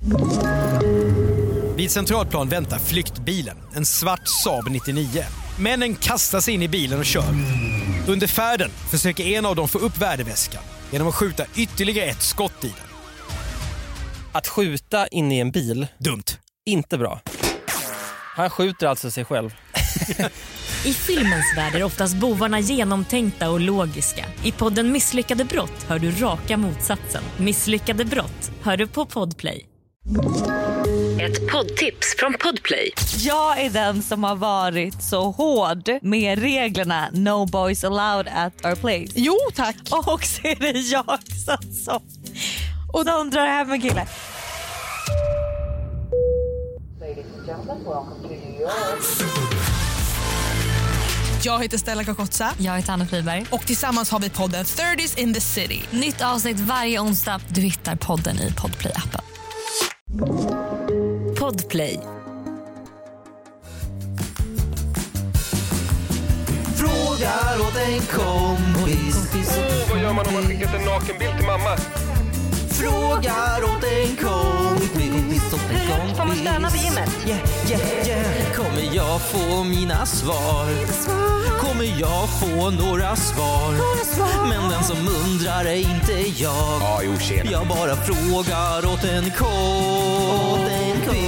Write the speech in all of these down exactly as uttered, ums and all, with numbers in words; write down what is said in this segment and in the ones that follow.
Vid Centralplan väntar flyktbilen, en svart Saab nittionio. Männen kastar sig in i bilen och kör. Under färden försöker en av dem få upp värdeväskan genom att skjuta ytterligare ett skott i den. Att skjuta in i en bil, dumt. Inte bra. Han skjuter alltså sig själv. I filmens värld är oftast bovarna genomtänkta och logiska. I podden Misslyckade brott hör du raka motsatsen. Misslyckade brott hör du på Podplay. Ett poddtips från Podplay. Jag är den som har varit så hård med reglerna No boys allowed at our place. Jo, tack. Och så är det jag som och de drar hem en kille. Jag heter Stella Kakotsa. Jag heter Anna Friberg. Och tillsammans har vi podden thirties in the city. Nytt avsnitt varje onsdag. Du hittar podden i Podplay-appen. Podplay. Frågar åt en kompis. Oh, vad gör man om man skickat en nakenbild till mamma? Frågar åt en kompis. Hur får man stöna vid gymmet? Yeah, yeah, yeah. Kommer jag få mina svar? Kommer jag få några svar? Men den som undrar är inte jag. Ja, jo, tjena. Jag bara frågar åt en kompis.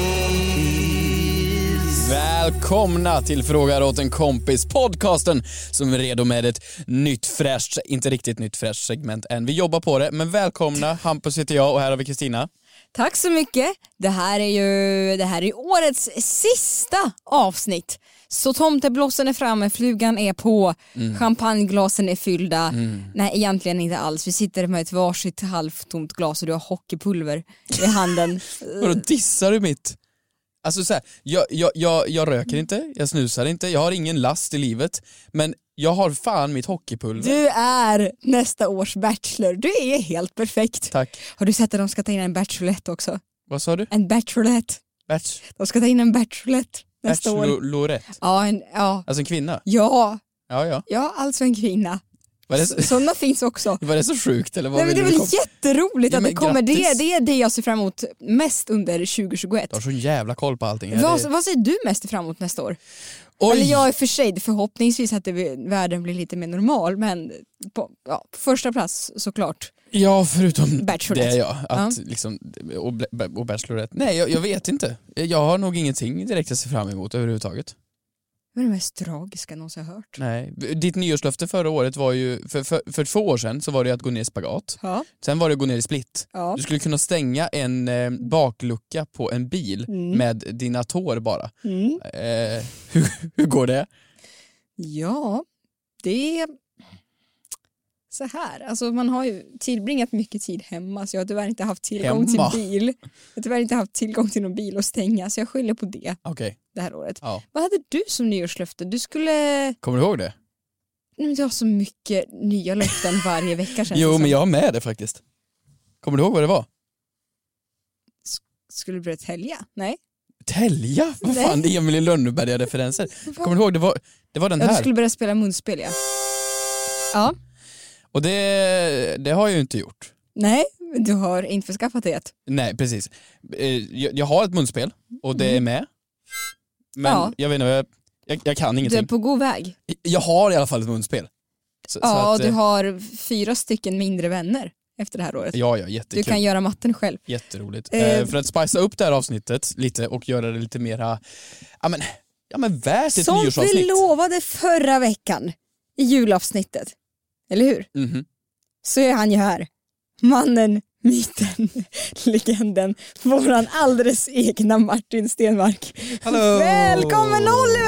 Välkomna till Frågar åt en kompis, podcasten som är redo med ett nytt fräscht, inte riktigt nytt fräscht segment än. Vi jobbar på det, men välkomna. Hampus heter jag och här har vi Kristina. Tack så mycket. Det här är ju det här är årets sista avsnitt. Så tomteblossen är framme, flugan är på, mm. champagneglasen är fyllda. Mm. Nej, egentligen inte alls. Vi sitter med ett varsitt halvtomt glas och du har hockeypulver i handen. Vadå, dissar du mitt? Alltså så här, jag, jag, jag, jag röker inte, jag snusar inte, jag har ingen last i livet. Men jag har fan mitt hockeypulver. Du är nästa års bachelor. Du är helt perfekt. Tack. Har du sett att de ska ta in en bachelorette också? Vad sa du? En bachelorette. Batch. De ska ta in en bachelorette nästa år. Bachelorette? Ja, en, ja. Alltså en kvinna? Ja. Ja, ja. Ja, alltså en kvinna. Så, sådana finns också. Var det så sjukt? Eller vad? Nej, men det är väl kom... jätteroligt ja, att det kommer. Det, det är det jag ser fram emot mest under tjugo tjugoett. Du har så jävla koll på allting. Vad, det... vad ser du mest fram emot nästa år? Oj. Eller jag är för sig, förhoppningsvis att det, världen blir lite mer normal. Men på, ja, på första plats såklart. Ja, förutom Bachelorette. det ja, att ja. liksom, och, och Bachelorette. Nej, jag, jag vet inte. Jag har nog ingenting direkt att se fram emot överhuvudtaget. Vad är det mest tragiska någonsin jag har hört? Nej, ditt nyårslöfte förra året var ju, för, för, för två år sedan så var det att gå ner i spagat. Ja. Sen var det att gå ner i split. Ja. Du skulle kunna stänga en eh, baklucka på en bil mm. med dina tår bara. Mm. Eh, hur, hur går det? Ja, det är så här. Alltså man har ju tillbringat mycket tid hemma, så jag har tyvärr inte haft tillgång hemma. till bil. Jag har tyvärr inte haft tillgång till någon bil att stänga, så jag skyller på det. Okay. Det här året. Ja. Vad hade du som nyårslöfte? Du skulle... Kommer du ihåg det? Nej, men du har så mycket nya löften varje vecka. Jo, men jag har med det faktiskt. Kommer du ihåg vad det var? S- skulle du börja tälja? Nej. Tälja? Vad Nej. fan, det är Emil i Lönneberga-referenser. Kommer du ihåg, det var, det var den ja, här. Du skulle börja spela munspel, ja. Ja. Och det, det har jag ju inte gjort. Nej, du har inte förskaffat det. Nej, precis. Jag, jag har ett munspel och det är med. Men ja. jag vet inte, jag, jag, jag kan ingenting. Du är på god väg. Jag har i alla fall ett munspel. Så, ja, så att, du har fyra stycken mindre vänner efter det här året. Ja, ja, jättekul. Du kan göra matten själv. Jätteroligt. Eh, för att spicea upp det här avsnittet lite och göra det lite mera, ja men, ja men värt ett som nyårsavsnitt. Som vi lovade förra veckan i julavsnittet. Eller hur? Mm-hmm. Så är han ju här. Mannen, myten, legenden, våran alldeles egna Martin Stenmark. Hallå! Välkommen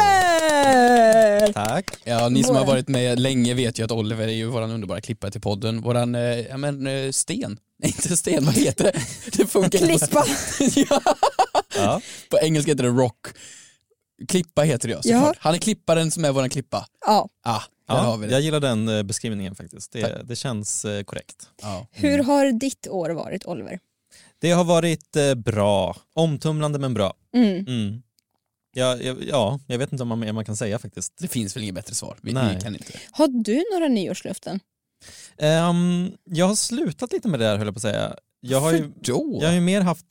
Oliver! Tack. Ja, ni som har varit med länge vet ju att Oliver är ju våran underbara klippare till podden. Våran, eh, ja men, eh, sten. Nej, inte sten, vad heter det? Det funkar. Klippa. Ja. Ja. På engelska heter det rock. Klippa heter det, ja, ja. Han är klipparen som är våran klippa. Ja. Ah, ja, har vi det. Jag gillar den beskrivningen faktiskt. Det, det känns eh, korrekt. Ja. Mm. Hur har ditt år varit, Oliver? Det har varit eh, bra. Omtumlande men bra. Mm. Mm. Ja, ja, ja, jag vet inte om man, man kan säga faktiskt. Det finns väl inget bättre svar. Vi, vi kan inte. Har du några nyårslöften? Um, jag har slutat lite med det där, höll jag på att säga. Jag har ju, då? jag har ju mer haft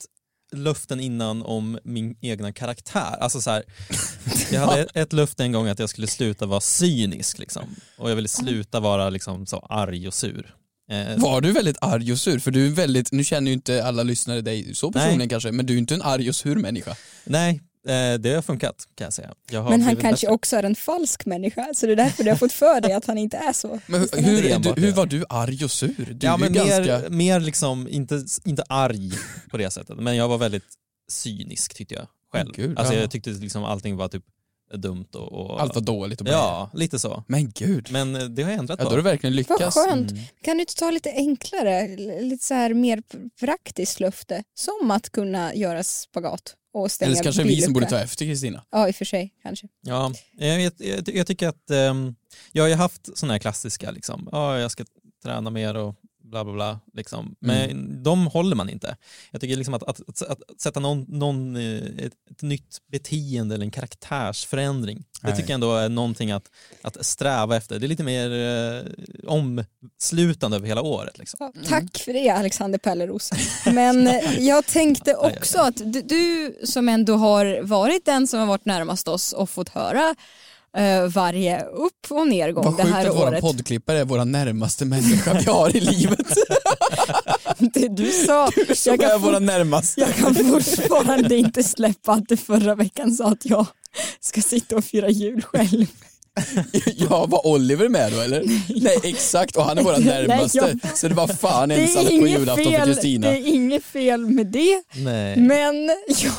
löften innan om min egna karaktär. Alltså så här, jag hade ett, ett löfte en gång att jag skulle sluta vara cynisk liksom. Och jag ville sluta vara liksom så arg och sur. Eh, Var du väldigt arg och sur? För du är väldigt, nu känner ju inte alla lyssnare dig så personligen Nej. kanske, men du är inte en arg och sur människa. Nej, eh, det har funkat kan jag säga. Jag har Men han blivit kanske bättre. också är en falsk människa, så det är därför du har fått för dig att han inte är så. Men hur, hur, är du, hur var du arg och sur? Du ja, är men ganska... mer, mer liksom, inte, inte arg på det sättet. Men jag var väldigt cynisk tyckte jag själv. Oh, Gud, alltså ja. jag tyckte liksom allting var typ dumt och, och Allt var dåligt och bra. ja, lite så. Men gud. Men eh, det har jag ändrat Ja, på. då har du verkligen lyckats. Vad skönt. Kan du inte ta lite enklare, lite så här mer praktiskt löfte, som att kunna göra spagat och stänga Eller så kanske vi billucka. som borde ta efter Kristina. Ja, i och för sig kanske. Ja, jag, jag, jag, jag tycker att um, jag har ju haft såna här klassiska liksom, ja, jag ska träna mer och bla bla bla liksom. Men mm. de håller man inte. Jag tycker liksom att, att, att, att sätta någon, någon ett, ett nytt beteende eller en karaktärsförändring. Det tycker jag ändå är någonting att, att sträva efter. Det är lite mer eh, omslutande över hela året liksom. Ja, tack för det, Alexander Pelleros. Men eh, jag tänkte också att du, du som ändå har varit den som har varit närmast oss och fått höra Uh, varje upp- och nedgång Vad det sjukt här att våra året. poddklippare är våra närmaste människa vi har i livet. Det du sa, Du som jag är kan, våra for, närmaste. jag kan fortfarande inte släppa att du förra veckan sa att jag ska sitta och fira jul själv. Ja, var Oliver med då eller? Nej, Nej exakt, och han är våra närmaste. Nej, jag... Så det var fan det ensam på inget julafton för fel, Kristina. det är inget fel med det. Nej. Men jag...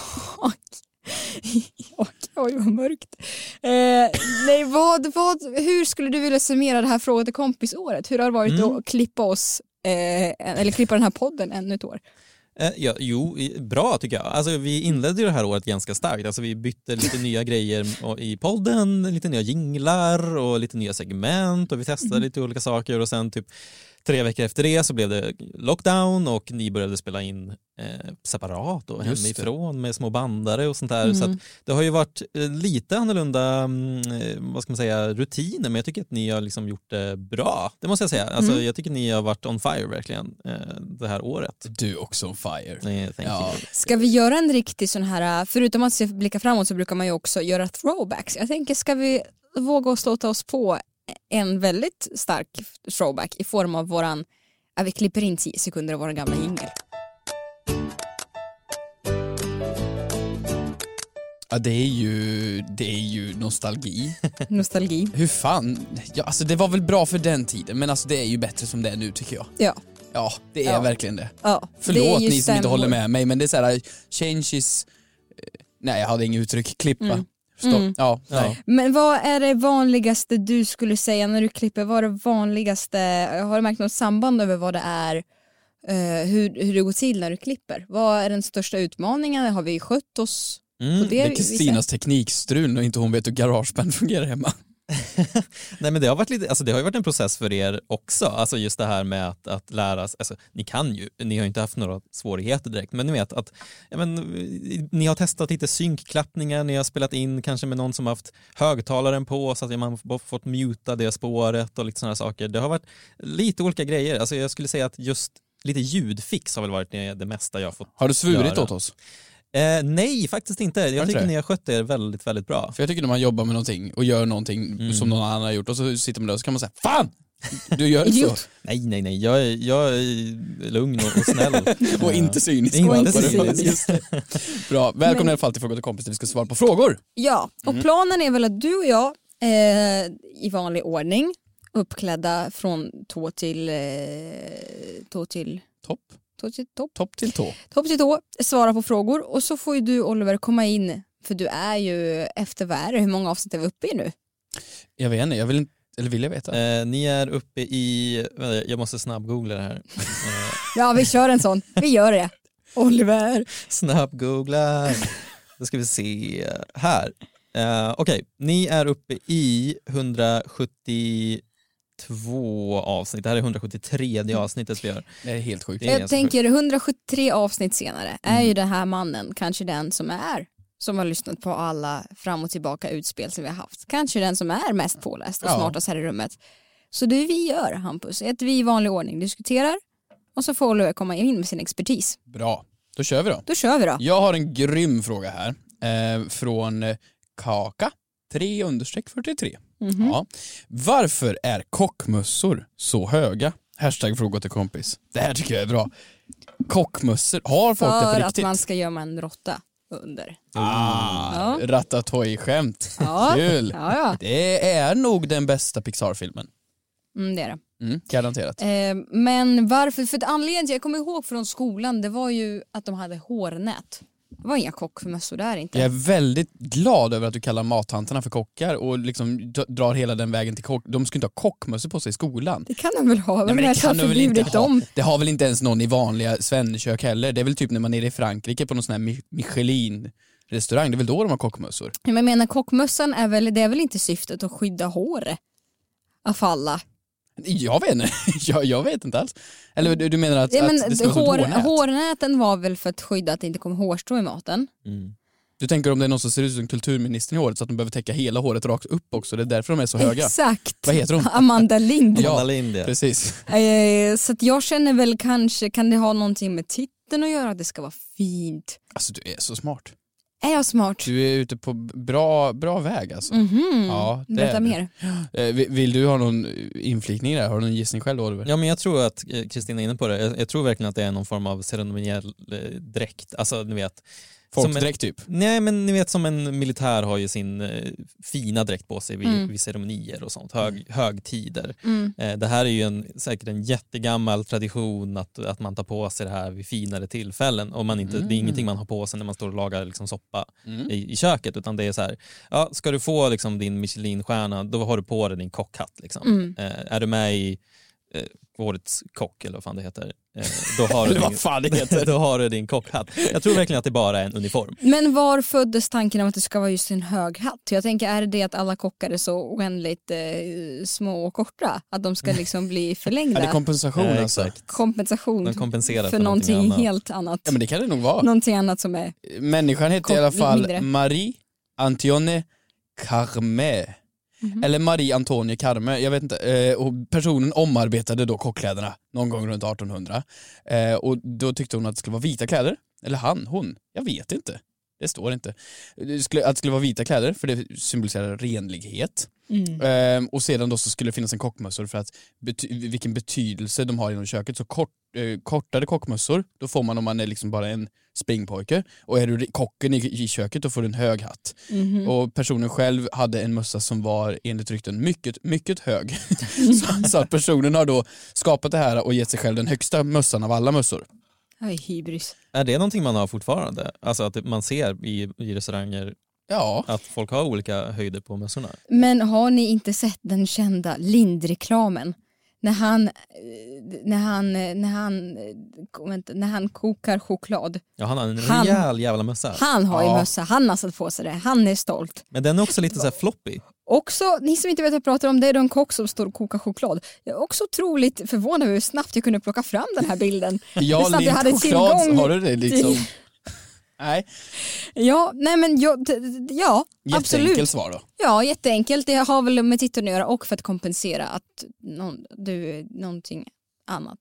jag oj vad mörkt. Eh, nej, vad, vad, hur skulle du vilja summera det här Fråga till kompisåret? Hur har det varit mm. att klippa oss eh, eller klippa den här podden ännu ett år? Eh, ja, jo, bra tycker jag. Alltså, vi inledde ju det här året ganska starkt. Alltså, vi bytte lite nya grejer i podden, lite nya jinglar och lite nya segment och vi testade mm. lite olika saker och sen typ tre veckor efter det så blev det lockdown och ni började spela in eh, separat och hemifrån med små bandare och sånt där. Mm. Så att det har ju varit eh, lite annorlunda eh, vad ska man säga, rutiner, men jag tycker att ni har liksom gjort det bra. Det måste jag säga. Alltså, mm. Jag tycker att ni har varit on fire verkligen eh, det här året. Du är också on fire. Nej, thank ja. you. Ska vi göra en riktig sån här, förutom att se blicka framåt så brukar man ju också göra throwbacks. Jag tänker, ska vi våga oss låta oss på en väldigt stark throwback i form av våran, ja, vi klipper in tio sekunder av våran gamla jingle. Ja, det är ju, det är ju nostalgi. Nostalgi. Hur fan? Ja, alltså det var väl bra för den tiden, men alltså det är ju bättre som det är nu tycker jag. Ja. Ja, det är ja. verkligen det. Ja, Förlåt det är ni som inte stämmer. håller med mig, men det är så här, change is... Nej, jag hade inget uttryck. Klippa. Mm. Stopp. Mm. Ja, nej. Men vad är det vanligaste du skulle säga när du klipper? Vad är det vanligaste? Har du märkt något samband över vad det är? Uh, hur, hur det går till när du klipper? Vad är den största utmaningen? Har vi skött oss mm. på det? Det är Kristinas teknikstrul och inte hon vet hur GarageBand fungerar hemma. Nej, men det har varit lite, alltså det har ju varit en process för er också, alltså just det här med att, att lära sig, alltså ni kan ju, ni har inte haft några svårigheter direkt, men ni vet att ja, men, ni har testat lite synkklappningar, ni har spelat in kanske med någon som har haft högtalaren på så att man har fått muta det spåret och lite sådana saker. Det har varit lite olika grejer, alltså jag skulle säga att just lite ljudfix har väl varit det, det mesta jag har fått Har du svurit göra. åt oss? Eh, nej, faktiskt inte. Jag Har tycker det? ni har skött er väldigt, väldigt bra. För jag tycker när man jobbar med någonting och gör någonting Mm. som någon annan har gjort och så sitter man där och så kan man säga fan! Du gör inte så. Nej, nej, nej. Jag är, jag är lugn och, och snäll. Och inte cynisk. Inte Och inte cynisk. Just det. Bra, välkomna Men- i alla fall till Fråga till kompis där vi ska svara på frågor. Ja, och Mm. planen är väl att du och jag eh, i vanlig ordning uppklädda från tå till eh, tå till Topp. tå till topp. Topp till tå. Topp till tå, svara på frågor och så får ju du Oliver komma in, för du är ju efter vad är det? Hur många avsnitt är vi uppe i nu? Jag vet inte, jag vill inte, eller vill jag veta? Eh, ni är uppe i, vänta, jag måste snabbgoogla det här. Eh, Ja, vi kör en sån. Vi gör det. Oliver. snabbgoogla. Då ska vi se här. Eh, Okej, okay. Ni är uppe i hundrasjuttiotvå avsnitt. Det här är hundrasjuttiotredje avsnittet vi gör. Det är helt sjukt. Det är Jag ganska tänker hundrasjuttiotre avsnitt senare är ju den här mannen kanske den som är som har lyssnat på alla fram och tillbaka utspel som vi har haft. Kanske den som är mest påläst och Ja. smartast här i rummet. Så det vi gör, Hampus, är att vi i vanlig ordning diskuterar och så får Oliver komma in med sin expertis. Bra. Då kör vi då. Då kör vi då. Jag har en grym fråga här. Eh, från Kaka tre fyrtiotre. Mm-hmm. Ja. Varför är kockmössor så höga? Hashtag fråga till kompis. Det här tycker jag är bra. Kockmössor, har folk det på För riktigt? att man ska gömma en råtta under. Ah, Ja. Ratatouille-skämt. Ja. Kul. Ja, ja. Det är nog den bästa Pixar-filmen. Mm, det är det. Mm, garanterat. Eh, men varför? För att anledningen till jag kommer ihåg från skolan, det var ju att de hade hårnät. Det var inga kockmössor där inte. Jag är väldigt glad över att du kallar mattanterna för kockar och liksom d- drar hela den vägen till kock. De skulle inte ha kockmössor på sig i skolan. Det kan de väl ha? Nej, men det kan de väl inte ha. Dem. Det har väl inte ens någon i vanliga svennekök heller. Det är väl typ när man är nere i Frankrike på någon sån här Michelin-restaurang. Det är väl då de har kockmössor. Men jag menar, kockmössan är väl, det är väl inte syftet att skydda håret av alla? Jag vet inte. jag, jag vet inte alls. Eller du, du menar att, Ja, men att det ska hår, vara som ett hårnät? hårnäten var väl för att skydda att det inte kommer hårstrå i maten. Mm. Du tänker om det är någon som ser ut som kulturministern i håret så att de behöver täcka hela håret rakt upp också. Det är därför de är så höga. Exakt. Vad heter hon? Amanda Lind. Ja, Amanda Lind, ja. precis. Eh, så att jag känner väl kanske, kan det ha någonting med titeln att göra, att det ska vara fint? Alltså du är så smart. Är jag smart? Du är ute på bra, bra väg alltså. Mhm. Ja, det Berätta är du. mer. Eh, vill, vill du ha någon inflikning där? Har du någon gissning själv, Oliver? Ja, men jag tror att eh, Kristina är inne på det. Jag, jag tror verkligen att det är någon form av ceremoniell eh, dräkt. Alltså ni vet. Folkdräkt typ? Nej, men ni vet som en militär har ju sin eh, fina dräkt på sig vid, Mm. vid ceremonier och sånt, hög, högtider. Mm. Eh, det här är ju en, säkert en jättegammal tradition att, att man tar på sig det här vid finare tillfällen. Och man inte, Mm. Det är ingenting man har på sig när man står och lagar liksom, soppa Mm. i, i köket, utan det är så här, ja, ska du få liksom, din Michelin-stjärna, då har du på dig din kockhatt. Liksom. Mm. Eh, är du med i eh, årets kock eller vad fan det heter, eh, då, har du Eller vad din, fan det heter. då har du din kockhatt. Jag tror verkligen att det bara är en uniform. Men var föddes tanken om att det ska vara just en hög hatt? Jag tänker, är det att alla kockar är så oändligt eh, små och korta? Att de ska liksom bli förlängda? Ja, det är kompensation Eh, alltså. exakt. Kompensation De kompenserar för, för någonting, någonting annat. helt annat. Ja, men det kan det nog vara. Någonting annat som är... Människan heter i Kock- alla fall mindre. Marie Antoine Carme. Mhm. Eller Marie Antonie Carme, jag vet inte. Eh, och personen omarbetade då kockkläderna någon gång runt artonhundra. Eh, och då tyckte hon att det skulle vara vita kläder. Eller han, hon, jag vet inte. Det står inte. Det skulle, att det skulle vara vita kläder för det symboliserar renlighet. Mm. Ehm, och sedan då så skulle det finnas en kockmössor för att bety- vilken betydelse de har inom köket. Så kort, eh, kortare kockmössor, då får man om man är liksom bara en springpojke. Och är du kocken i, i köket, då får du en hög hatt. Mhm. Och personen själv hade en mössa som var enligt rykten mycket, mycket hög. så, så att personen har då skapat det här och gett sig själv den högsta mössan av alla mössor. Aj, hybris. Är det någonting man har fortfarande? Alltså att man ser i, i restauranger Ja. att folk har olika höjder på mössorna? Men har ni inte sett den kända Lind-reklamen? När han, eh, när han, eh, när han, eh, vänta, när han kokar choklad. Ja, han har en Han- rejäl jävla mössa. Han har ju Ja. mössa, han har satt på sig det. Han är stolt. Men den är också lite så här floppy. Också, ni som inte vet vad jag pratar om, det är då en kock som står och kokar choklad. Jag är också otroligt förvånad över hur snabbt jag kunde plocka fram den här bilden. Ja, Det är snabbt jag hade Lind choklad, tillgång har du det liksom? till- Nej, Ja, nej men jag, d- d- ja, absolut. jätteenkelt svar då. Ja, jätteenkelt. Det har väl med titeln att göra och för att kompensera att någon, du är någonting annat.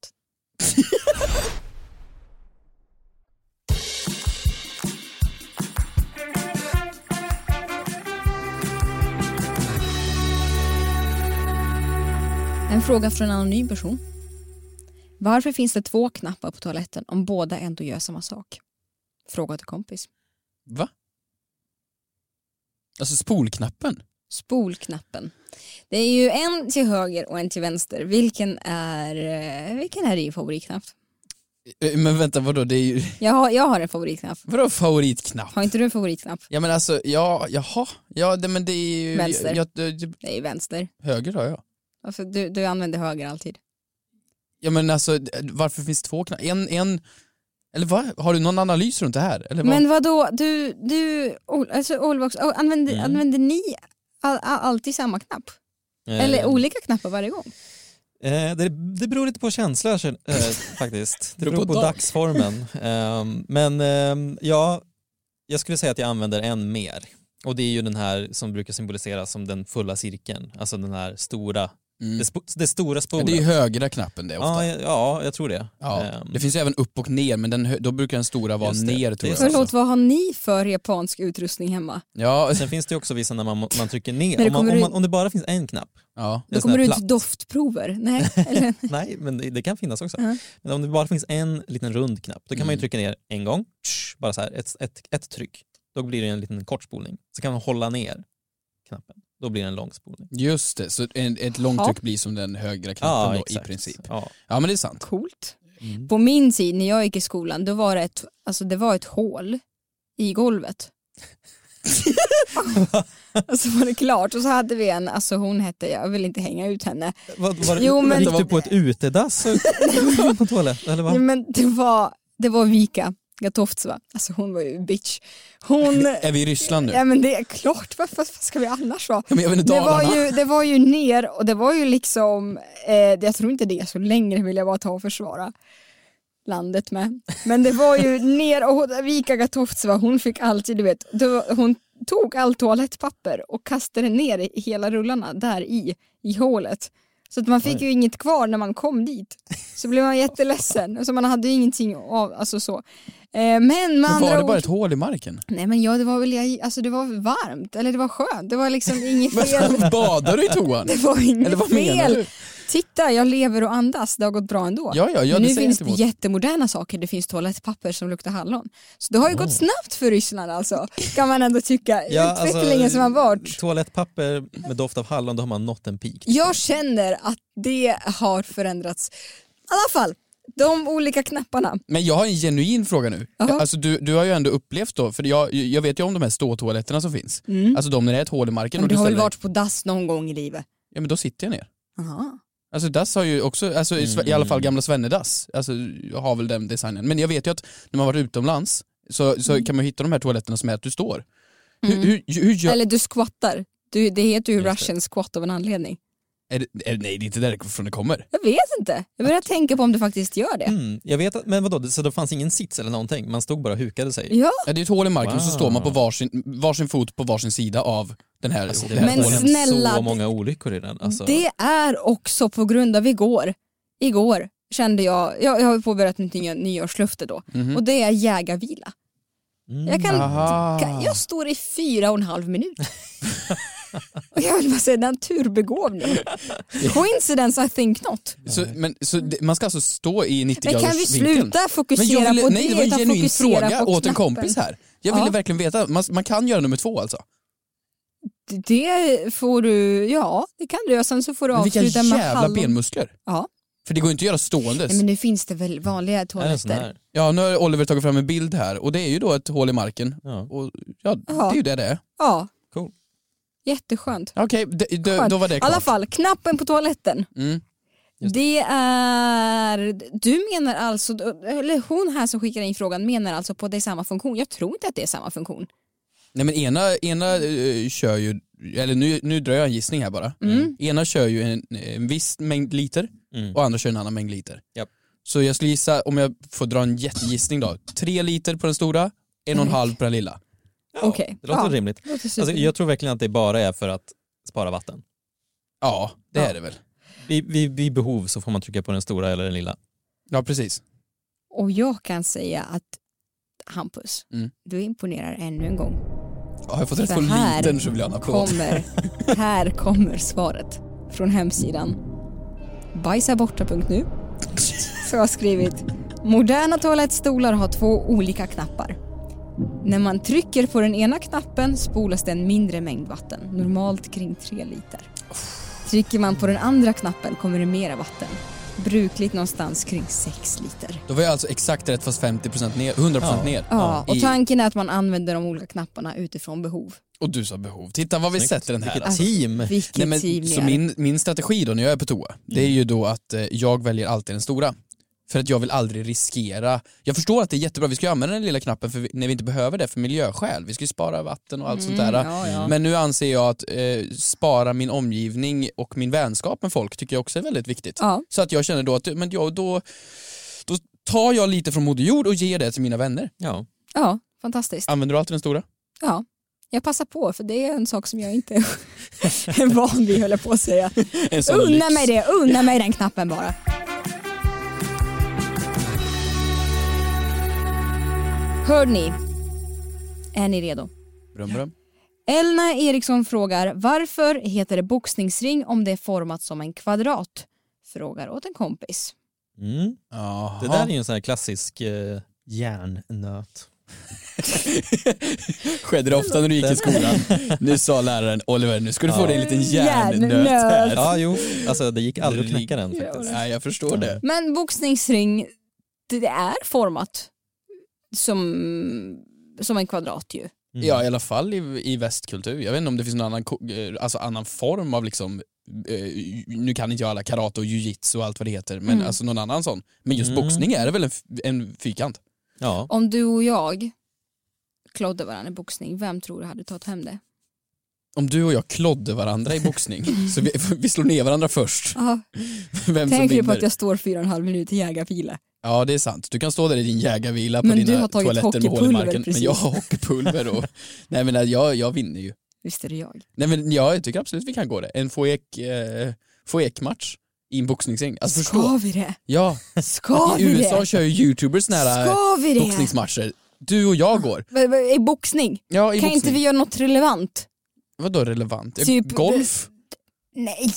En fråga från en anonym person. Varför finns det två knappar på toaletten om båda ändå gör samma sak? Fråga till kompis. Va? Alltså spolknappen? Spolknappen. Det är ju en till höger och en till vänster. Vilken är, eh, vilken är din favoritknapp? Eh, Men vänta, vadå? Det är ju... Jag har, jag har en favoritknapp. Vadå favoritknapp? Har inte du en favoritknapp? Ja men alltså, ja, jaha. Ja, det, men det är ju... Vänster. Jag, jag, Det är vänster. höger har jag. Alltså, du, du använder höger alltid. Ja men alltså, varför finns två knappar? En, en... Eller vad? Har du någon analys runt det här? Eller vad? Men vad då? Du, du alltså, Olvax, använder, Mm. använder ni all, all, alltid samma knapp? Eller Eh, olika knappar varje gång? Eh, det, det beror lite på känsla eh, faktiskt. Det Beror beror på på dag. dagsformen. Ehm, men ehm, ja, jag skulle säga att jag använder en mer. Och det är ju den här som brukar symboliseras som den fulla cirkeln. Alltså den här stora Mm. Det, sp- det stora spolet. Ja, det är ju högra knappen det ofta. Ja, ja, jag tror det. Ja. Um, det finns ju även upp och ner, men den, då brukar den stora vara ner, tror jag. Förlåt, vad har ni för japansk utrustning hemma? Ja. Sen finns det också vissa när man, man trycker ner. Men om, man, om, ut... man, om det bara finns en knapp. Ja. Då kommer det ut doftprover. Nej, eller? Nej, men det, det kan finnas också. Uh-huh. Men om det bara finns en liten rund knapp, då kan mm. man ju trycka ner en gång. Tsch, bara så här, ett, ett, ett tryck. Då blir det en liten kortspolning. Så kan man hålla ner knappen. Då blir det en långspolning. Just det, så en, ett långtryck ja. blir som den högra knappen ja, då, i princip. Ja. ja, men det är sant. Coolt. Mm. På min tid, när jag gick i skolan, då var det ett, alltså det var ett hål i golvet. Och så var det klart. Och så hade vi en, alltså hon hette, jag vill inte hänga ut henne. Var, var, jo, men, gick du på ett utedass på toalett? Eller vad? Nej, men det var, det var Vika Gatovtseva. Alltså hon var ju bitch. Hon... Är vi i Ryssland nu? Ja, men det är klart, vad, vad ska vi annars vara? Ja, men jag vet inte, det, var ju, det var ju ner och det var ju liksom, eh, jag tror inte det är så längre, vill jag bara ta och försvara landet med. Men det var ju ner och Vika Gatovtseva, hon fick alltid, du vet, var, hon tog all toalettpapper och kastade ner i hela rullarna där i, i hålet. Så att man fick ju inget kvar när man kom dit. Så blev man jätteledsen. Alltså man hade ju ingenting av, alltså så. Eh, men med men andra var det bara ord, ett hål i marken? Nej men ja, det var väl, alltså det var varmt. Eller det var skönt. Det var liksom inget fel. Men badade du i toan? Det var inget eller vad fel. Du? Titta, jag lever och andas. Det har gått bra ändå. Ja, ja, ja, men det nu finns det emot. jättemoderna saker. Det finns toalettpapper som luktar hallon. Så det har ju oh. gått snabbt för Ryssland alltså. Kan man ändå tycka. Ja, utvecklingen alltså, som har varit. Toalettpapper med doft av hallon, då har man nått en peak. Jag känner att det har förändrats. I alla fall, de olika knapparna. Men jag har en genuin fråga nu. Uh-huh. Alltså du, du har ju ändå upplevt då, för jag, jag vet ju om de här ståtoaletterna som finns. Mm. Alltså de när det är ett hål i marken. Men och du, du har ställer... väl varit på dass någon gång i livet? Ja, men då sitter jag ner. Aha. Alltså dass har ju också, alltså mm. i alla fall gamla Svennedass, alltså jag har väl den designen. Men jag vet ju att när man varit utomlands så, så mm. kan man hitta de här toaletterna som är att du står. Mm. Hur, hur, hur gör... Eller du squattar. Du, det heter ju Russian squat av en anledning. Är det, är, nej, det är inte därifrån det kommer. Jag vet inte. Jag börjar tänka på om du faktiskt gör det. Mm, jag vet, men vadå, så det fanns ingen sits eller någonting? Man stod bara och hukade sig? Ja. Ja, det är ett hål i marken wow. och så står man på varsin, varsin fot på varsin sida av den här, alltså, det här men hålen. Snälla, så många olyckor i den. Alltså. Det är också på grund av igår. Igår kände jag, jag, jag har påbörjat mitt nya nyårslöfte då. Mm-hmm. Och det är jägarvila. Mm. Jag, kan, kan, jag står i fyra och en halv minut. Och jag vill bara säga naturbegåvning. Coincidence I think not. Så, men, så det, man ska alltså stå i nittio graders vinkeln. Men kan vi sluta fokusera ville, på nej, det? Det var en genuin fråga åt knappen. En kompis här. Jag ville ja. verkligen veta, man, man kan göra nummer två alltså. Det får du, ja det kan du. Och sen så får du avsluta med halv. Vilka jävla benmuskler. Ja. För det går inte att göra ståendes. Nej, men nu finns det väl vanliga toaletter. Ja, nu har Oliver tagit fram en bild här. Och det är ju då ett hål i marken. Ja, och, ja det är ju det det är. Ja. Cool. Jätteskönt. Okej, okay, då var det klart. I alla fall, knappen på toaletten. Mm. Det. det är... Du menar alltså... Eller hon här som skickar in frågan menar alltså på att det är samma funktion. Jag tror inte att det är samma funktion. Nej, men ena, ena uh, kör ju... Eller nu, nu drar jag en gissning här bara. Mm. Ena kör ju en, en viss mängd liter mm. och andra kör en annan mängd liter. Yep. Så jag skulle gissa, om jag får dra en jättegissning då. Tre liter på den stora, en och en halv på den lilla. Ja, okay. Det låter ja. rimligt. Det låter alltså, jag tror verkligen att det bara är för att spara vatten. Ja, det ja. är det väl. Vid, vid, vid behov så får man trycka på den stora eller den lilla. Ja, precis. Och jag kan säga att Hampus, mm. du imponerar ännu en gång. Ja, jag har fått rätt på liten så vill jag kommer, här kommer svaret från hemsidan bajsaborta punkt nu. Så jag har skrivit: moderna toalettstolar har två olika knappar. När man trycker på den ena knappen spolas det en mindre mängd vatten, normalt kring tre liter. Trycker man på den andra knappen kommer det mera vatten, brukligt någonstans kring sex liter. Då var jag alltså exakt rätt fast femtio procent ner, hundra procent ja. ner. Ja, och tanken är att man använder de olika knapparna utifrån behov. Och du sa behov. Titta vad vi Snyggt. sätter den här. Vilket team. Vilket Nej, men, team så min, min strategi då när jag är på toa, det är ju då att eh, jag väljer alltid den stora. För att jag vill aldrig riskera. Jag förstår att det är jättebra, vi ska använda den lilla knappen för vi, när vi inte behöver det för miljöskäl. Vi ska ju spara vatten och allt mm, sånt där. Ja, ja. Men nu anser jag att eh, spara min omgivning och min vänskap med folk tycker jag också är väldigt viktigt. Ja. Så att jag känner då att men jag, då, då tar jag lite från Moder Jord och ger det till mina vänner. Ja, ja fantastiskt. Använder du alltid den stora? Ja. Jag passar på för det är en sak som jag inte är van vid, höll jag på att säga. Unna mig det, unna mig den knappen bara. Hör ni? Är ni redo? Brum, brum. Elna Eriksson frågar, varför heter det boxningsring om det är format som en kvadrat? Frågar åt en kompis. Mm. Det där är ju en sån här klassisk eh, järnnöt. Skedde det ofta när du gick i skolan? Nu sa läraren, Oliver, nu ska du få dig en liten järnnöt här. Ja, jo. Alltså det gick aldrig att knäcka den faktiskt. Nej, jag förstår det. Men boxningsring, det är format som, som en kvadrat ju. Mm. Ja, i alla fall i, i västkultur. Jag vet inte om det finns någon annan, alltså annan form av liksom, eh, nu kan inte jag alla karate och jiu-jitsu och allt vad det heter, men Mm. alltså någon annan sån. Men just Mm. boxning är det väl en, en fyrkant? Ja. Om du och jag klodde varandra i boxning, vem tror du hade tagit hem det? Om du och jag klodde varandra i boxning, så vi, vi slår ner varandra först. Aha. Vem som Tänker du på vinner? att jag står fyra och en halv minut i jägarfila? Ja, det är sant. Du kan stå där i din jägarvila på Men du dina har tagit toaletter med hål i hockeypulver, marken. precis. Men jag har hockeypulver och... Nej, men jag, jag vinner ju. Visst är det jag. Nej, men ja, jag tycker absolut vi kan gå det. En foek, eh, foek-match i en boxningsring. Alltså, Ska förstå. vi det? Ja. Ska I vi U S A det? kör ju YouTubers nära Ska vi det? boxningsmatcher. Du och jag går. V- v- I boxning? Ja, i Kan boxning. inte vi göra något relevant? Vadå relevant? Typ- Golf? Nej.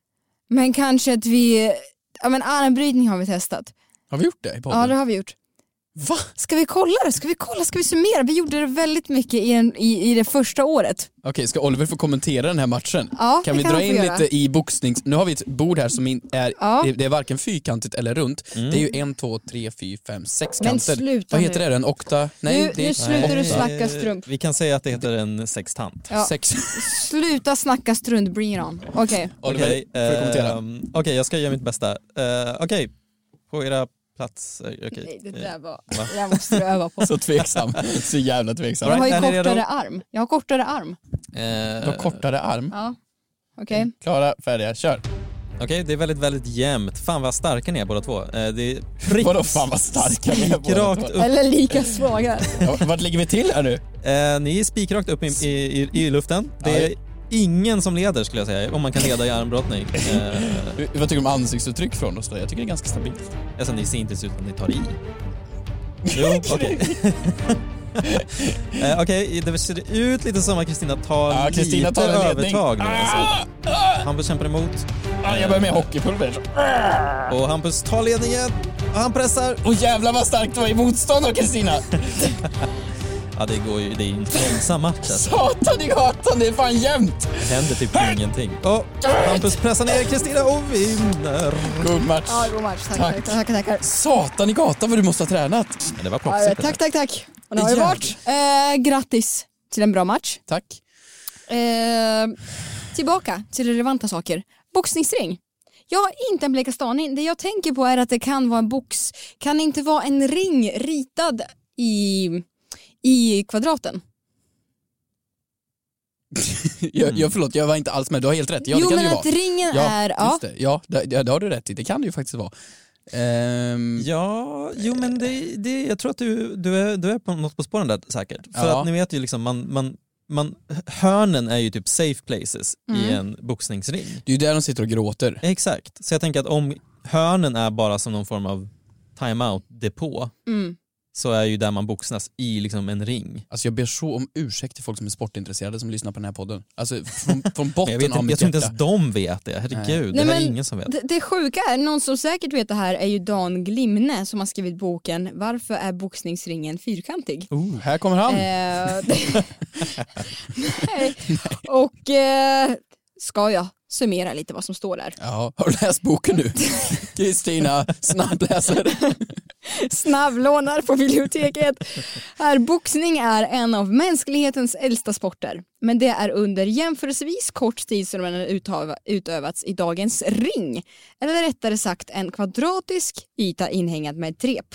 Men kanske att vi... Ja, men armbrytning har vi testat. Har vi gjort det i podden? Ja, det har vi gjort. Va? Ska vi kolla det? Ska vi kolla? Ska vi summera? Vi gjorde det väldigt mycket i, en, i, i det första året. Okej, ska Oliver få kommentera den här matchen? Ja, kan det vi kan dra han få in göra. lite i boxnings... Nu har vi ett bord här som in- är, Ja. det, det är varken fyrkantigt eller runt. Mm. Det är ju en, två, tre, fyra, fem, sex Men kanter. sluta Vad heter nu. det? En okta? Nej, Nu- det är nu slutar du åtta. snacka strump. Vi kan säga att det heter en sextant. Ja. Sex. Sluta snacka strunt, bring it on. Okej. Oliver, Okej, får du kommentera? ehm, Okej, jag ska göra mitt bästa. Uh, Okej, på era platser. Okay. Nej, det där var... Va? Det där måste du öva på. Så tveksam. Så jävla tveksam. Jag har ju Är ni redo? kortare arm. Jag har kortare arm. Du har kortare arm. Ja. Okej. Klara, färdiga, kör. Okej, det är väldigt, väldigt jämnt. Fan vad starka ni är båda två. Eh, det är prick, Vadå fan vad starka ni är båda spikrakt två? upp. Eller lika svaga. Ja, vart ligger vi till här nu? Eh, ni är spikrakt upp i, i, i, i luften. Det är ingen som leder skulle jag säga, om man kan leda i armbrottning. Eh, Vad tycker du om ansiktsuttryck från oss då? Jag tycker det är ganska stabilt. alltså ni ser inte ut att ni tar i. Jo, okej. eh, Okej, det ser ut lite som att Kristina tar Ja, Kristina lite tar en ledning. övertag nu. Alltså. Hampus kämpar emot. Ah, jag börjar med hockeypulver. Och Hampus tar ledningen. Och han pressar. Åh jävlar vad starkt du var i motstånd då, Kristina. Ja, det går ju, det är ju en långsam match alltså. Satan i gatan, det är fan jämnt. Det händer typ ingenting. Och Hampus pressar ner Kristina och vinner. God match. Ja, god match. Tack, Tack. tack, tack, tack, tack. Satan i gatan vad du måste ha tränat. Men det var Ja, proffsigt. tack, tack, tack. Och det har ju Jävlar. varit. Eh, grattis till en bra match. Tack. Eh, tillbaka till relevanta saker. Boxningsring. Jag har inte en blekaste aning. Det jag tänker på är att det kan vara en box. Kan det inte vara en ring ritad i, i kvadraten? jag, jag, förlåt, jag var inte alls med. Du har helt rätt. Ja, jo, det kan men det att ju vara. ringen Ja, är... Ja, just det. Ja, det, det, det har du rätt i. Det kan det ju faktiskt vara. Ehm, Ja, jo men det, det, jag tror att du, du, är, du är på något på spåren där säkert. För Ja. att ni vet ju liksom, man, man, man, hörnen är ju typ safe places i Mm. en boxningsring. det är ju där de sitter och gråter. Exakt, så jag tänker att om hörnen är bara som någon form av timeout-depå mm. så är ju där man boxnas i liksom en ring. Alltså jag ber så om ursäkt till folk som är sportintresserade som lyssnar på den här podden. Alltså från, från Men botten jag, vet av inte, mitt jag tror inte hjärta. ens de vet det, herregud. Nej, det här är men ingen som vet. Det, det sjuka är, någon som säkert vet det här är ju Dan Glimne som har skrivit boken Varför är boxningsringen fyrkantig? Oh, här kommer han. Eh, Nej. Och eh, ska jag summera lite vad som står där? Ja, har du läst boken nu? Kristina snabbläser. Snabblånar på biblioteket. Här, boxning är en av mänsklighetens äldsta sporter. Men det är under jämförelsevis kort tid som den har utöva, utövats i dagens ring. Eller rättare sagt en kvadratisk yta inhängad med ett rep.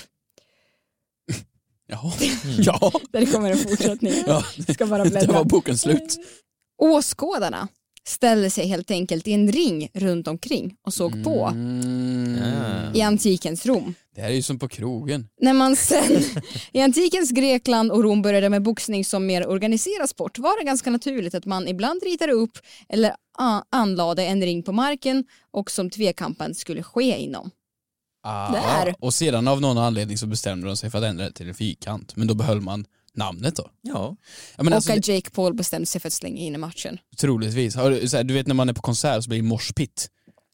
Ja. Ja. Där kommer en fortsättning. Ja. Ska bara Det bläddra. var boken slut. Åskådarna ställde sig helt enkelt i en ring runt omkring och såg på Mm. i antikens Rom. Det här är ju som på krogen. När man sen i antikens Grekland och Rom började med boxning som mer organiserad sport var det ganska naturligt att man ibland ritade upp eller anlade en ring på marken och som tvekampen skulle ske inom. Ah, Där. och sedan av någon anledning så bestämde de sig för att ändra det till en fyrkant. Men då behöll man namnet då. Ja. Ja, men Och alltså, att Jake Paul bestämde sig för att slänga in i matchen. troligtvis. Har du, så här, du vet när man är på konsert så blir det morspit.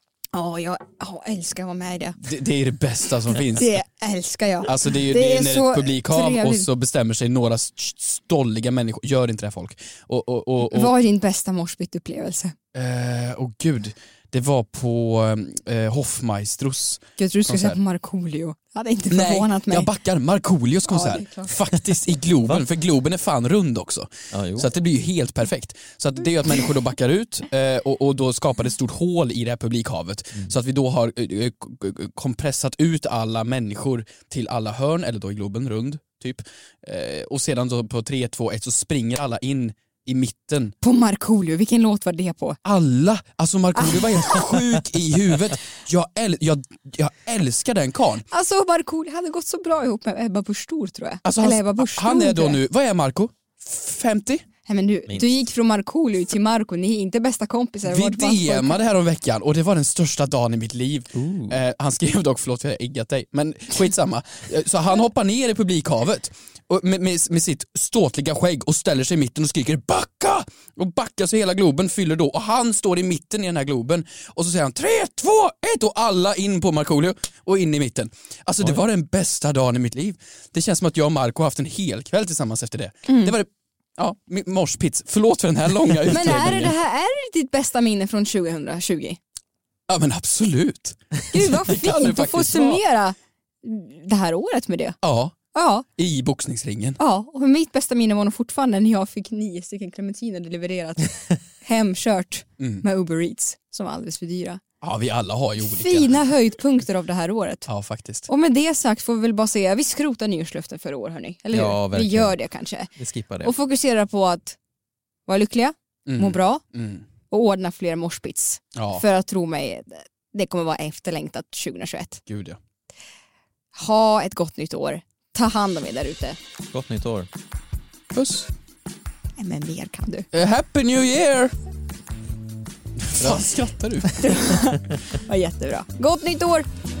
Ja, jag oh, älskar att vara med i det. Det, det är det bästa som finns. Det älskar jag. Alltså det är ju Det det är är när så ett publikhav trevligt. och så bestämmer sig några st- stolliga människor. Gör inte det folk. Och, och, och, och, Vad är din bästa morsbit-upplevelse? eh, och gud, det var på eh, Hoffmaestros. Jag tror du skulle säga konsert. på Markoolio. Jag hade inte Nej, förvånat mig. jag backar. Markoolios Ja, konsert. det är klart. Faktiskt i Globen, för Globen är fan rund också. Ja, jo. Så att det blir ju helt perfekt. Så att det är ju att människor då backar ut eh, och, och då skapar det ett stort hål i det här publikhavet. Mm. Så att vi då har eh, kompressat ut alla människor till alla hörn, eller då i Globen rund typ. Eh, och sedan då på tre, två, ett så springer alla in i mitten. På Markoolio, vilken låt var det på? Alla! Alltså Markoolio var helt sjuk i huvudet. Jag, äl- jag, jag älskar den karln. Alltså Markoolio hade gått så bra ihop med Ebba Busch Thor tror jag. Alltså, Eller han, Ebba Busch han är Thor, då tror jag. nu, vad är Marco? femtio? Nej, men du, Minst. du gick från Markoolio till Marco, ni är inte bästa kompisar. Vi Vart var- D M:ade här om veckan och det var den största dagen i mitt liv. Eh, han skrev dock, förlåt för jag har eggat dig, men skitsamma. Eh, Så han hoppar ner i publikhavet och med, med, med sitt ståtliga skägg och ställer sig i mitten och skriker backa! Och backar så hela Globen fyller då och han står i mitten i den här Globen och så säger han tre, två, ett och alla in på Markoolio och in i mitten. Alltså det var den bästa dagen i mitt liv. Det känns som att jag och Marco har haft en hel kväll tillsammans efter det. Det var det. Ja, morspits. Förlåt för den här långa Men utläggningen. är det, det här är det ditt bästa minne från tjugohundratjugo? Ja men absolut. Gud vad Det kan det fint att få faktiskt vara. summera det här året med det. Ja, Ja, i boxningsringen. ja, och mitt bästa minne var nog fortfarande när jag fick nio stycken clementiner levererat hemkört Mm. med Uber Eats som var alldeles för dyra. Ja, vi alla har ju olika. Fina höjdpunkter av det här året. Ja, faktiskt. Och med det sagt får vi väl bara säga, vi skrotar nyårslöften för år hörni. Eller hur? Ja, vi verkligen. gör det kanske. Vi skippar det. Och fokuserar på att vara lyckliga, Mm. må bra Mm. och ordna fler morspits. Ja, För att tro mig, det kommer vara efterlängtat tjugohundratjugoett. gud ja. Ha ett gott nytt år. Ta hand om er där ute. Gott nytt år. Puss. Nej, men mer kan du. Uh, happy New Year! Vad skrattar du? Var jättebra. Gott nytt år!